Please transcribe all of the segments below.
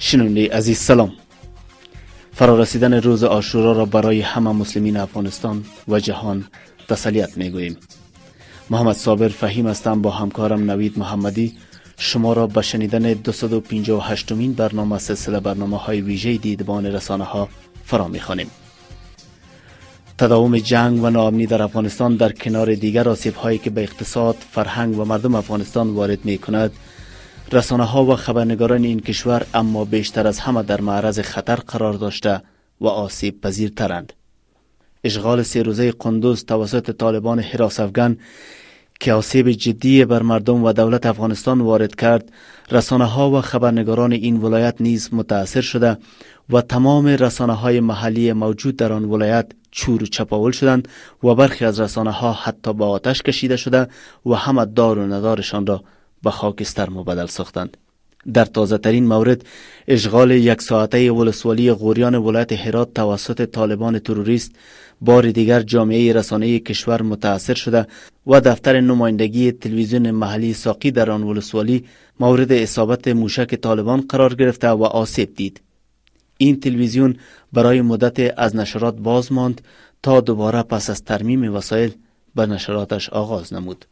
شنونده عزیز سلام. فرارسیدن روز عاشورا را برای همه مسلمین افغانستان و جهان تسلیت میگوییم. محمد صابر فهیم هستم، با همکارم نوید محمدی شما را به شنیدن 258مین برنامه سلسله برنامه‌های ویژه دیدبان رسانه‌ها فرا می‌خوانیم. تداوم جنگ و ناامنی در افغانستان در کنار دیگر آسیب‌هایی که به اقتصاد، فرهنگ و مردم افغانستان وارد می‌کند، رسانه‌ها و خبرنگاران این کشور اما بیشتر از همه در معرض خطر قرار داشته و آسیب پذیرترند. اشغال 3 روزه قندوز توسط طالبان حراس افغان که آسیب جدی بر مردم و دولت افغانستان وارد کرد، رسانه‌ها و خبرنگاران این ولایت نیز متاثر شده و تمام رسانه‌های محلی موجود در آن ولایت چور و چپاول شدند و برخی از رسانه‌ها حتی به آتش کشیده شده و همه دار و ندارشان را به خاکستر مبدل ساختند. در تازه ترین مورد، اشغال 1 ساعته ولسوالی غوریان ولایت هرات توسط طالبان تروریست، بار دیگر جامعه رسانه‌ای کشور متاثر شده و دفتر نمایندگی تلویزیون محلی ساقی در آن ولسوالی مورد اصابت موشک طالبان قرار گرفته و آسیب دید. این تلویزیون برای مدت از نشرات باز ماند تا دوباره پس از ترمیم وسایل به نشراتش آغاز نمود.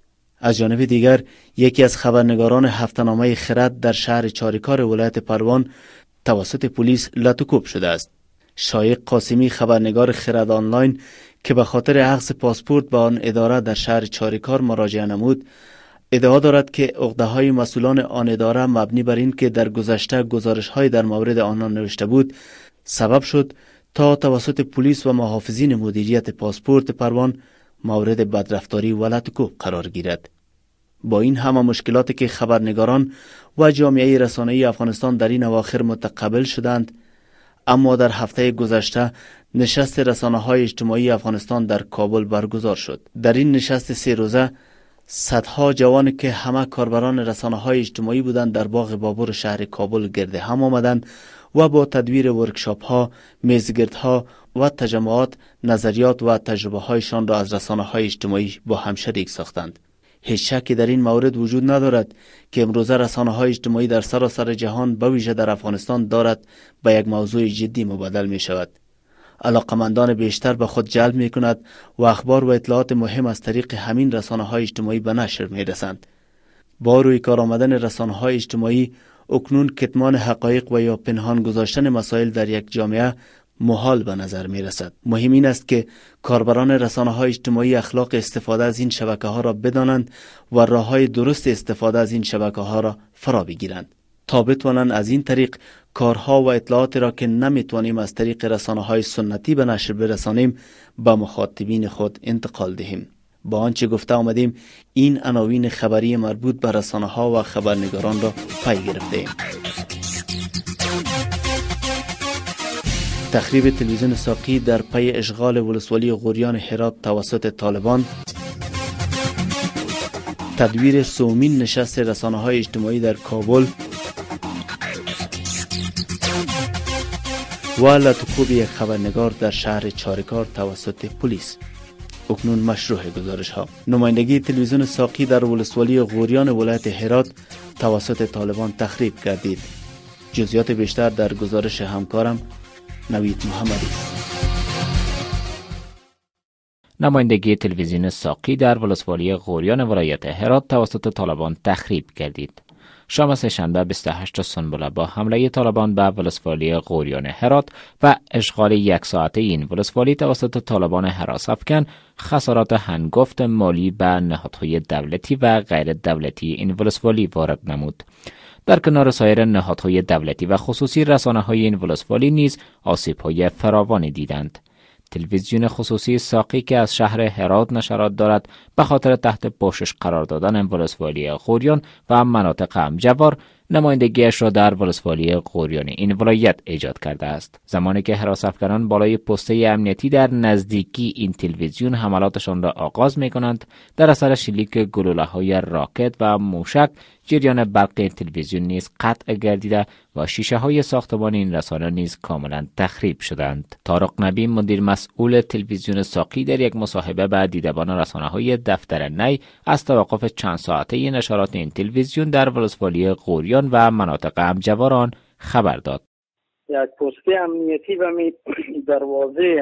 از جانب دیگر، یکی از خبرنگاران هفته‌نامه خرد در شهر چاریکار ولایت پروان توسط پلیس لطوکوب شده است. شایق قاسمی، خبرنگار خرد آنلاین که به خاطر اخذ پاسپورت به آن اداره در شهر چاریکار مراجعه نمود، ادعا دارد که عقده‌های مسئولان آن اداره مبنی بر این که در گذشته گزارش‌های در مورد آنها نوشته بود سبب شد تا توسط پلیس و محافظین مدیریت پاسپورت پروان مورد بدرفتاری و لطوکوب قرار گیرد. با این همه مشکلاتی که خبرنگاران و جامعه رسانه‌ای افغانستان در این اواخر متقبل شدند، اما در هفته گذشته نشست رسانه‌های اجتماعی افغانستان در کابل برگزار شد. در این نشست 3 روزه صدها جوان که همه کاربران رسانه‌های اجتماعی بودند در باغ بابور شهر کابل گرد هم آمدند و با تدویر ورکشاپ‌ها، میزگردها و تجمعات نظریات و تجربه‌هایشان را از رسانه‌های اجتماعی با هم شریک ساختند. هیچ شکی در این مورد وجود ندارد که امروزه رسانه‌های اجتماعی در سراسر جهان به ویژه در افغانستان دارد به یک موضوع جدی مبدل می شود. علاقمندان بیشتر به خود جلب می کند و اخبار و اطلاعات مهم از طریق همین رسانه‌های اجتماعی به نشر می رسند. با روی کار آمدن رسانه‌های اجتماعی، اکنون کتمان حقایق و یا پنهان گذاشتن مسائل در یک جامعه محال به نظر می رسد. مهم این است که کاربران رسانه‌های اجتماعی اخلاق استفاده از این شبکه‌ها را بدانند و راه‌های درست استفاده از این شبکه‌ها را فرا بگیرند تا بتوانند از این طریق کارها و اطلاعاتی را که نمیتوانیم از طریق رسانه‌های سنتی به نشر برسانیم به مخاطبین خود انتقال دهیم. با آنچه گفته آمدیم، این عناوین خبری مربوط به رسانه‌ها و خبرنگاران را پی گرفته‌ایم. تخریب تلویزیون ساقی در پی اشغال ولسوالی غوریان هرات توسط طالبان، تدویر 3مین نشست رسانه‌های اجتماعی در کابل و لطوکوب یک خبرنگار در شهر چاریکار توسط پلیس. اکنون مشروع گزارش ها. نمایندگی تلویزیون ساقی در ولسوالی غوریان ولایت هرات توسط طالبان تخریب گردید. جزئیات بیشتر در گزارش همکارم نوید محمدی. نمایندگی تلویزیون ساقی در ولسوالی غوریان ولایت هرات توسط طالبان تخریب گردید. شام سه‌شنبه 28 سنبله با حمله طالبان به ولسوالی غوریان هرات و اشغال 1 ساعته این ولسوالی توسط طالبان حراس افغان خسارات هنگفت مالی به نهادهای دولتی و غیر دولتی این ولسوالی وارد نمود. در کنار سایر نهادهای دولتی و خصوصی، رسانه‌های این ولسوالی نیز آسیب‌های فراوانی دیدند. تلویزیون خصوصی ساقی که از شهر هرات نشرات دارد، به خاطر تحت پوشش قرار دادن ولسوالی غوریان و مناطق همجوار، نمایندگیش را در ولسوالی غوریان این ولایت ایجاد کرده است. زمانی که حراس افغانان بالای پسته امنیتی در نزدیکی این تلویزیون حملاتشان را آغاز می کنند، در اثر شلیک گلوله‌های راکت و موشک جریان برق تلویزیون نیز قطع گردیده و شیشه های ساختمان این رسانه نیز کاملا تخریب شدند. طارق نبی، مدیر مسئول تلویزیون ساقی، در یک مصاحبه با دیدبان رسانه های دفتر نی از توقف چند ساعته نشرات این تلویزیون در ولسوالی غوریان و مناطق همجوار آن خبر داد. یک پست امنیتی و می دروازه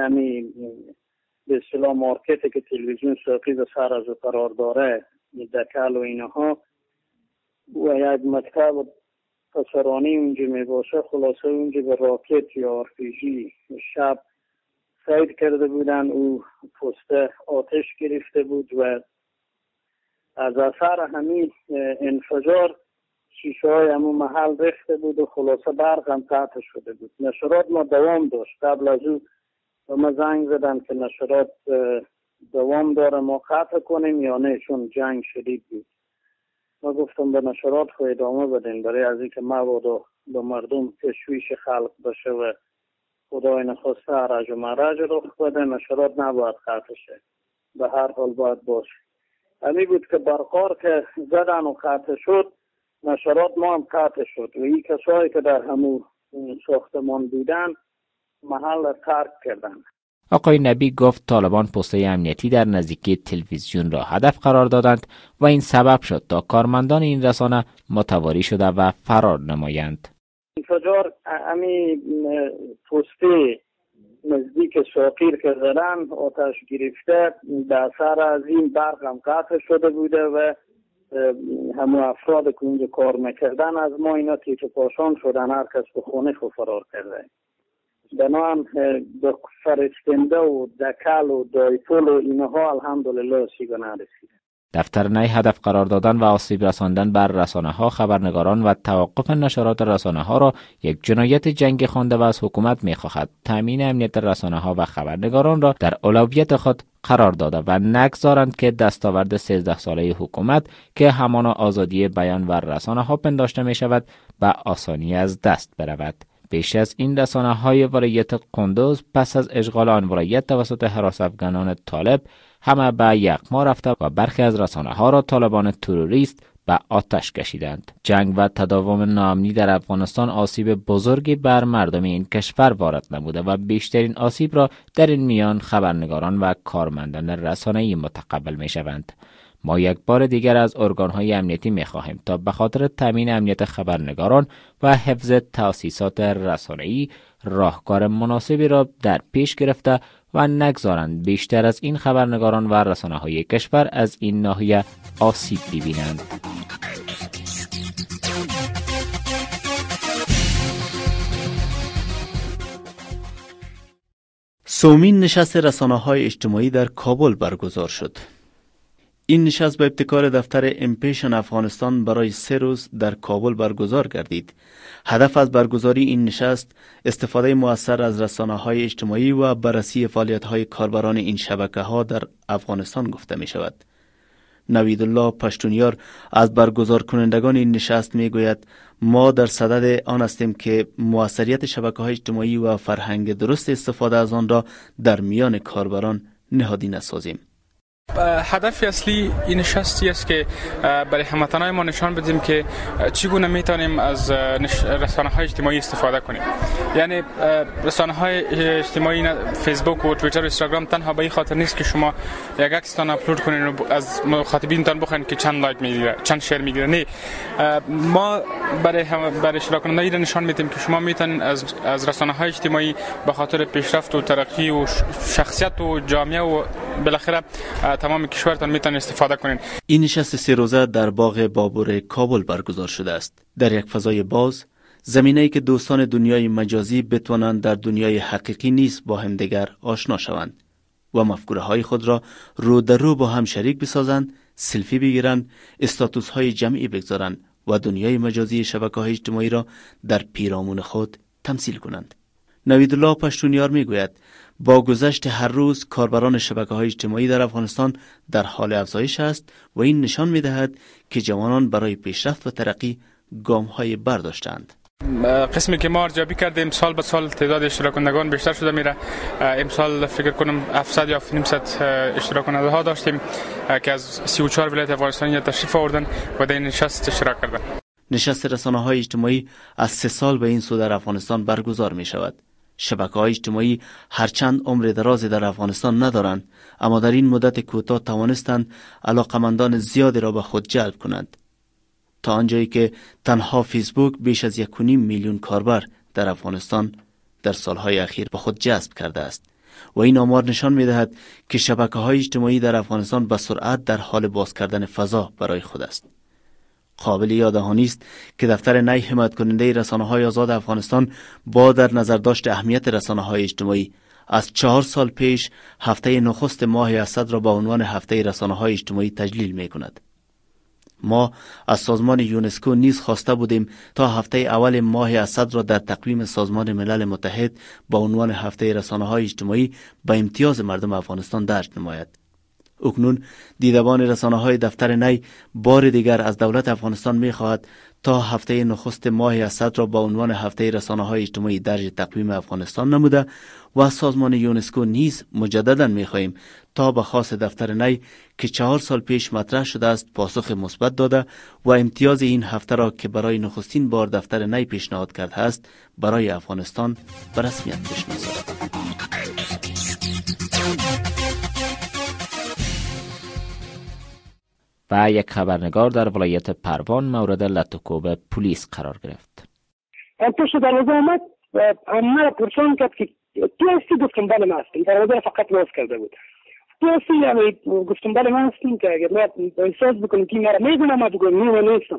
به اصطلاح مارکت که تلویزیون ساقی به سر از قرار داره، دکل و اینها و یک مکتب پسرانی اونجا می باشه، خلاصه اونجا به راکت یا آرپیجی شب سید کرده بودن. او پست آتش گرفته بود و از اثر همین انفجار شیشه های همون محل ریخته بود و خلاصه برق هم قطع شده بود. نشرات ما دوام داشت. قبل از او به ما زنگ زدن که نشرات دوام داره، ما قطع کنیم یا نه، چون جنگ شدید بود. ما گفتم به نشرات خود ادامه بدین برای از اینکه مبادا به مردم تشویش خلق بشه و خدای نخواسته حرج و مرج رخ بده. نشرات نباید قطع شه، به هر حال باید باشه. همین بود که برقار که زدن و قطع شد، نشرات ما هم قطع شد و این کسایی که در همون ساختمان بودن محل ترک کردن. آقای نبی گفت طالبان پست‌های امنیتی در نزدیکی تلویزیون را هدف قرار دادند و این سبب شد تا کارمندان این رسانه متواری شده و فرار نمایند. انفجار همین پسته نزدیک ساقیر که زدن آتش گرفته، در اثر از این برق هم قطع شده بوده و همون افراد که اونجا کار میکردن از ما اینا تیک پاشان شدن، هر کس به خونه خود فرار کرده. بنام به فرستنده و دکل و دایپول و اینها الحمدلله سیگا نرسیده. دفتر نی هدف قرار دادن و آسیب رساندن بر رسانه ها، خبرنگاران و توقف نشرات رسانه ها را یک جنایت جنگی خوانده و از حکومت می خواهد تامین امنیت رسانه ها و خبرنگاران را در اولویت خود قرار داده و نگذارند که دستاورد 13 ساله حکومت که همانا آزادی بیان و رسانه ها پنداشته می شود به آسانی از دست برود. پیش از این رسانه های ولایت قندوز پس از اشغال آن ولایت توسط حراس افغانان طالب همه به یغما رفته و برخی از رسانه ها را طالبان تروریست به آتش کشیدند. جنگ و تداوم ناامنی در افغانستان آسیب بزرگی بر مردم این کشور وارد نموده و بیشترین آسیب را در این میان خبرنگاران و کارمندان رسانه‌ای متقبل می شوند. ما یک بار دیگر از ارگان‌های امنیتی می‌خواهیم تا به خاطر تامین امنیت خبرنگاران و حفظ تأسیسات رسانه‌ای راهکار مناسبی را در پیش گرفته و نگذارند بیشتر از این خبرنگاران و رسانه‌های کشور از این ناحیه آسیب ببینند. سومین نشست رسانه‌های اجتماعی در کابل برگزار شد. این نشست به ابتکار دفتر امپیشن افغانستان برای 3 روز در کابل برگزار گردید. هدف از برگزاری این نشست استفاده مؤثر از رسانه‌های اجتماعی و بررسی فعالیت‌های کاربران این شبکه‌ها در افغانستان گفته می شود. نویدالله پشتونیار از برگزار کنندگان این نشست می گوید ما در صدد آن هستیم که موثریت شبکه‌های اجتماعی و فرهنگ درست استفاده از آن را در میان کاربران نهادینه سازیم. هدف اصلی این نشستی است که برای هموطنان ما نشان بدیم که چگونه میتونیم از رسانه‌های اجتماعی استفاده کنیم. یعنی رسانه‌های اجتماعی فیسبوک و توییتر و اینستاگرام تنها به این خاطر نیست که شما یک عکستان اپلود کنین و از مخاطبینتان بخواین که چند لایک میگیره، چند شیر میگیره. نه، ما برای اشتراک کننده نشان میدیم که شما میتونین از رسانه‌های اجتماعی به خاطر پیشرفت و ترقی و شخصیت و جامعه و بالاخره تمام کشورتان میتونن استفاده کنین. این نشست 3 روزه در باغ بابور کابل برگزار شده است. در یک فضای باز، زمینه‌ای که دوستان دنیای مجازی بتوانند در دنیای حقیقی نیز با همدیگر آشنا شوند و مفکوره‌های خود را رو در رو با هم شریک بسازند، سلفی بگیرند، استاتوس‌های جمعی بگذارند و دنیای مجازی شبکه‌های اجتماعی را در پیرامون خود تمثیل کنند. نویدالله پشتونیار میگوید با گذشت هر روز کاربران شبکه‌های اجتماعی در افغانستان در حال افزایش است و این نشان می‌دهد که جوانان برای پیشرفت و ترقی گام‌های برداشتند. قسمی که ما ارزیابی کردیم سال به سال تعداد اشتراک کنندگان بیشتر شده میره. امسال فکر کنم 700 یا 900 اشتراک کننده ها داشتیم که از 34 ولایت افغانستان تشریف آوردن و در این نشست اشتراک کردن. نشست رسانه‌های اجتماعی از 3 سال به این سو در افغانستان برگزار می شود. شبکه‌های اجتماعی هرچند عمر درازی در افغانستان ندارند، اما در این مدت کوتاه توانستند علاقمندان زیادی را به خود جلب کنند. تا آنجایی که تنها فیسبوک بیش از 1.5 میلیون کاربر در افغانستان در سالهای اخیر به خود جذب کرده است و این آمار نشان می‌دهد که شبکه‌های اجتماعی در افغانستان به سرعت در حال باز کردن فضا برای خود است. قابل یاددهانی است که دفتر نی حمایت کننده رسانه‌های آزاد افغانستان با در نظر داشت اهمیت رسانه‌های اجتماعی از 4 سال پیش هفته نخست ماه اسد را با عنوان هفته رسانه‌های اجتماعی تجلیل می‌کند. ما از سازمان یونسکو نیز خواسته بودیم تا هفته اول ماه اسد را در تقویم سازمان ملل متحد با عنوان هفته رسانه‌های اجتماعی به امتیاز مردم افغانستان درج نماید. اکنون دیدبان رسانه‌های دفتر نی بار دیگر از دولت افغانستان می‌خواهد تا هفته نخست ماه اسد را با عنوان هفته رسانه‌های اجتماعی درج تقویم افغانستان نموده و از سازمان یونسکو نیز مجددا می‌خواهیم تا به خواست دفتر نی که 4 سال پیش مطرح شده است پاسخ مثبت داده و امتیاز این هفته را که برای نخستین بار دفتر نی پیشنهاد کرده است برای افغانستان به رسمیت بشناسد. و یک خبرنگار در ولایت پروان مورد لطوکوب پلیس قرار گرفت. پس دروازه آمد و ما پرسان کرد که تو هستی؟ گفتم بله من هستم. دروازه فقط باز کرده بود. تو هستی؟ یعنی گفتم بله من هستم که اگر ما احساس بکنم که مرا میدونم ما بگویم نه نیستم.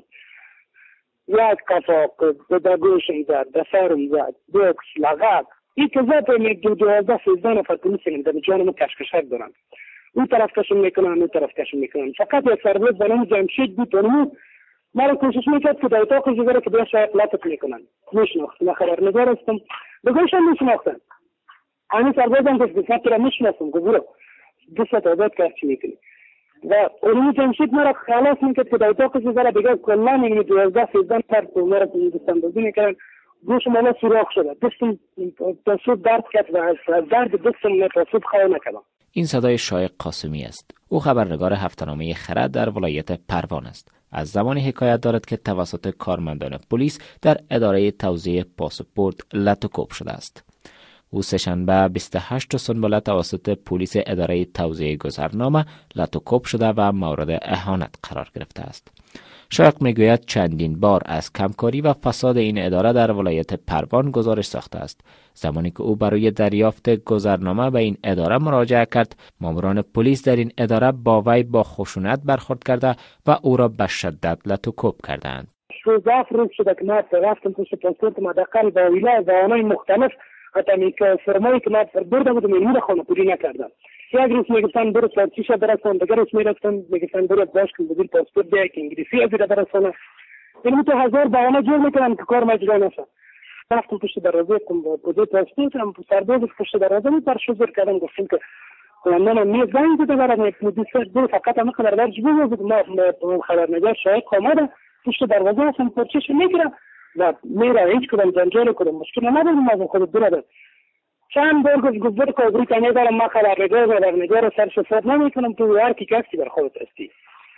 یک کفاق به گوشم زد، به سرم زد، بوکس، لغت. این که زد می 12-13 نفر پلیس در جانم کشکشک دارن. اون طرف کشم میکنن، اون طرف کشم میکنن. فقط یک سرباز به نام جمشید بود و مرا کوشش میکرد که در اتاق جگره که بیا شاید لطف میکنن. میشناخت. من خبرنگار هستم. بگوشم میشناختن. همین سربازم گفت من تو را میشناسم. گفت برو 200 آزاد کرد چی میکنی. و اون جمشید مرا خلاص میکرد که در اتاق جگره بگه کلا میگه 12-13 نفر مرا دستم بازی میکنن. گوشم مالا سوراخ شده. دستم تصوب درد کرد و از درد دستم تصوب خواه نکردم. این صدای شایق قاسمی است. او خبرنگار هفته‌نامه خرد در ولایت پروان است. از زمانی حکایت دارد که توسط کارمندان پلیس در اداره توزیع پاسپورت لطوکوب شده است. او سه‌شنبه 28 سنبله توسط پلیس اداره توزیع گذرنامه لطوکوب شده و مورد اهانت قرار گرفته است. شایق میگوید چندین بار از کمکاری و فساد این اداره در ولایت پروان گزارش ساخته است. زمانی که او برای دریافت گذرنامه به این اداره مراجعه کرد، ماموران پلیس در این اداره با وی با خشونت برخورد کرده و او را به شدت لطوکوب کردند. 16 روز شده که ما رفتم پشت پاسپورت مدقل با ویلای مختلف حتی که فرمایی که ما برده بودم این خانه پوری نکردم. یک روز میگفتن برو سرچیشه برسان، دیگر روز میرفتن میگفتن برو باش کن بدون پاسپورت بیا که انگلیسی از این برسانه. این تو هزار بهانه جور میکنن که کار مجرا نشه. رفتم پشت دروازه کم بدون پاسپورت هم سرباز پشت دروازه می پر شوزر کردم گفتم که من میزنگ بده برام مدیسر برو فقط هم خبردار جبو بود ما خبرنگار شاید آمده پشت دروازه هستم پرچش میگیرم و میره هیچ کدام جنجال کدام مشکل ندارم از خود برادر. چند بار گفت برو که بریتانیا دارم ما خبرنگار سر شفاف نمیکنم تو هر کی کسی بر خودت هستی.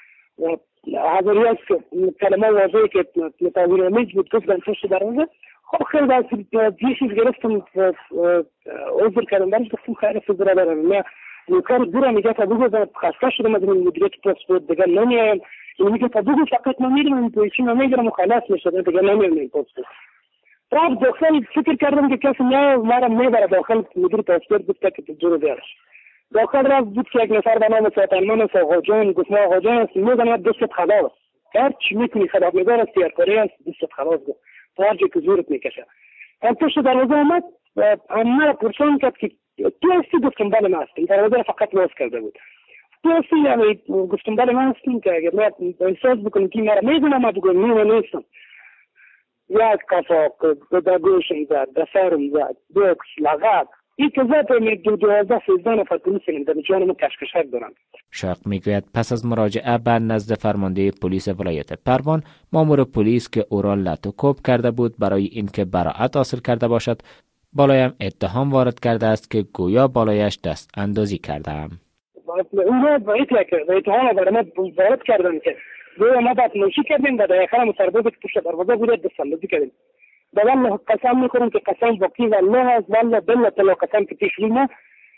حاضری است که کلمه واضحی که متاویر امیج بود گفتم پشت دروازه. خب خیلی از دیشیز گرفتم عذر کردم برش گفتم خیلی فضل دارم. من نوکر برو میگه تا بگو خسته شدم از این مدیریت پاسپورت دیگر نمیایم. این میگه تا بگو فقط نمیرم این پویشی نمیگیرم و خلاص میشد دیگر نمیام این پاسپورت. رفت داخل فکر کردم که کسی مرا میبره داخل مدیر پاسپورت گفته که جلو بیارش. داخل رفت بود که یک نفر به نام ساتنمان آقا جان گفت ما آقا جان است میدونم دستت خلاص. هر چی میکنی خبرنگار است تیارکاری است دستت خلاص گفت. هر جا که زورت میکشه. پشت دروازه آمد و مرا پرسان کرد که تو هستی؟ گفتم بله من هستم. دروازه فقط باز کرده بود. تو هستی؟ یعنی گفتم بله من هستم که اگر ما احساس بکنم که مرا میدونم ما بگویم نه نیستم. یک کفاق به گوشم زد، به سرم زد، بوکس، لغت. این که زد می 12-13 نفر پلیس در جانم کشکشک دارن. شایق میگوید پس از مراجعه به نزد فرمانده پلیس ولایت پروان، مامور پلیس که او را لطوکوب کرده بود برای اینکه براءت حاصل کرده باشد، بالایم اتهام وارد کرده است که گویا بالایش دست اندازی کردم. اونها با اتهام وارد کردن که گویا ما باید نوشی کردیم و در آخر هم سرباز که پشت دروازه بوده دست اندازی کردیم. والله قسم میکنم که قسم باقی والله از والله بله طلا قسم که پیش روی ما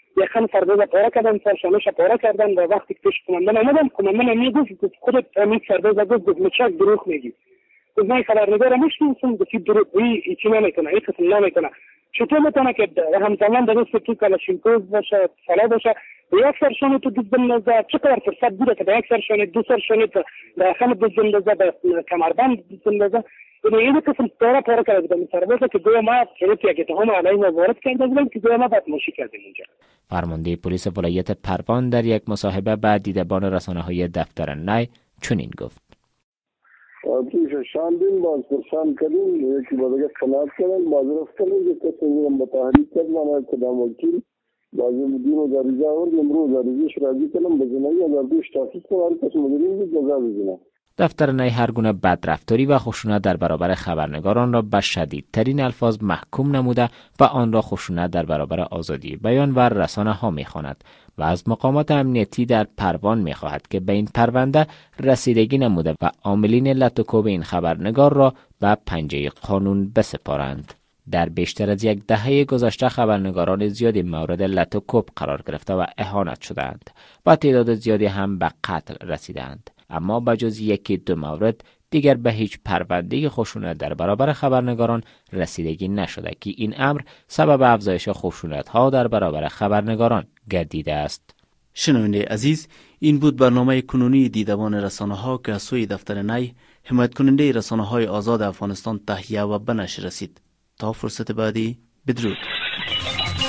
یخن سرباز پاره کردن، سرشانش پاره کردن و وقتی که پیش کماندن آمدن، کماندن میگفت خودت همین سرباز گفت مچک دروغ میگی. گفت من خبرنگار میشناسم، گفت دروغ چی نمیکنه، این قسم نمیکنه. چطور میتونه که همزمان درست تو کلاشینکوف باشه، سلا باشه، یک سرشانه تو دست بندازه؟ چقدر فرصت بوده که یک سرشانه دو سرشانه داخل دست بندازه، به کمربند دست بندازه؟ این قسم پاره کرده بودم سربازه که گویا ما شروطی که تهم علیه ما وارد کرده بودیم که گویا ما بدماشی کردیم اینجا. فرمانده پلیس ولایت پروان در یک مصاحبه با دیدبان رسانه‌های دفتر نی چنین گفت: آتیش شاندین باز پرسان کردیم، یکی با دیگه خلاف کردن، باز رفتن که کسی میرم متحریک کرد، من اقتدام وکیل باز مدیر و داریزه آورد، امروز داریزهش راضی کردم به زنایی 1002 تحقیق کنم، هر کس مدیرین بود جزا بزنم. دفتر نی هر گونه بدرفتاری و خشونت در برابر خبرنگاران را به شدیدترین الفاظ محکوم نموده و آن را خشونت در برابر آزادی بیان و رسانه ها می خواند و از مقامات امنیتی در پروان می خواهد که به این پرونده رسیدگی نموده و عاملین لطوکوب این خبرنگار را به پنجه قانون بسپارند. در بیشتر از یک دهه گذشته خبرنگاران زیادی مورد لطوکوب قرار گرفته و اهانت شدند و تعداد زیادی هم به قتل رسیدند. اما بجز یکی دو مورد دیگر به هیچ پرونده خشونت در برابر خبرنگاران رسیدگی نشده که این امر سبب افزایش خشونت‌ها در برابر خبرنگاران گردیده است. شنونده عزیز، این بود برنامه کنونی دیدبان رسانه‌ها که از سوی دفتر نی حمایت کننده رسانه‌های آزاد افغانستان تهیه و به نشر رسید. تا فرصت بعدی، بدرود.